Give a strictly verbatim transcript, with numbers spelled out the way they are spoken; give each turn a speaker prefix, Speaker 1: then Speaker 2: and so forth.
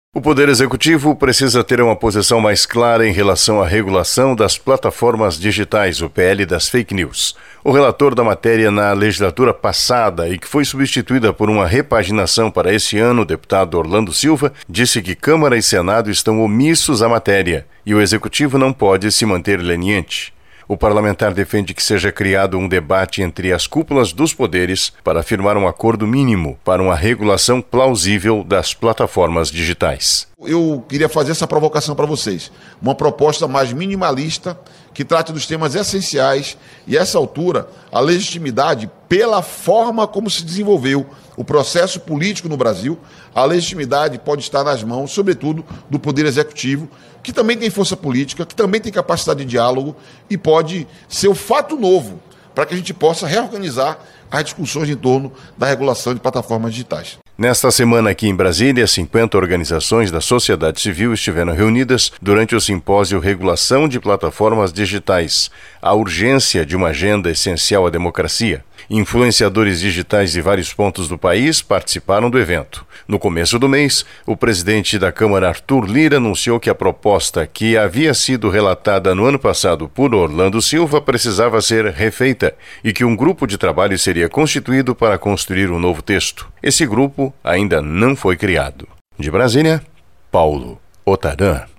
Speaker 1: O Poder Executivo precisa ter uma posição mais clara em relação à regulação das plataformas digitais, o P L das fake news. O relator da matéria na legislatura passada e que foi substituída por uma repaginação para esse ano, o deputado Orlando Silva, disse que Câmara e Senado estão omissos à matéria e o Executivo não pode se manter leniente. O parlamentar defende que seja criado um debate entre as cúpulas dos poderes para firmar um acordo mínimo para uma regulação plausível das plataformas digitais.
Speaker 2: Eu queria fazer essa provocação para vocês. Uma proposta mais minimalista que trate dos temas essenciais e, a essa altura, a legitimidade pela forma como se desenvolveu o processo político no Brasil, a legitimidade pode estar nas mãos, sobretudo, do Poder Executivo, que também tem força política, que também tem capacidade de diálogo e pode ser o fato novo para que a gente possa reorganizar as discussões em torno da regulação de plataformas digitais.
Speaker 1: Nesta semana aqui em Brasília, cinquenta organizações da sociedade civil estiveram reunidas durante o simpósio Regulação de Plataformas Digitais, a urgência de uma agenda essencial à democracia. Influenciadores digitais de vários pontos do país participaram do evento. No começo do mês, o presidente da Câmara, Arthur Lira, anunciou que a proposta que havia sido relatada no ano passado por Orlando Silva precisava ser refeita e que um grupo de trabalho seria constituído para construir um novo texto. Esse grupo ainda não foi criado. De Brasília, Paulo Otarã.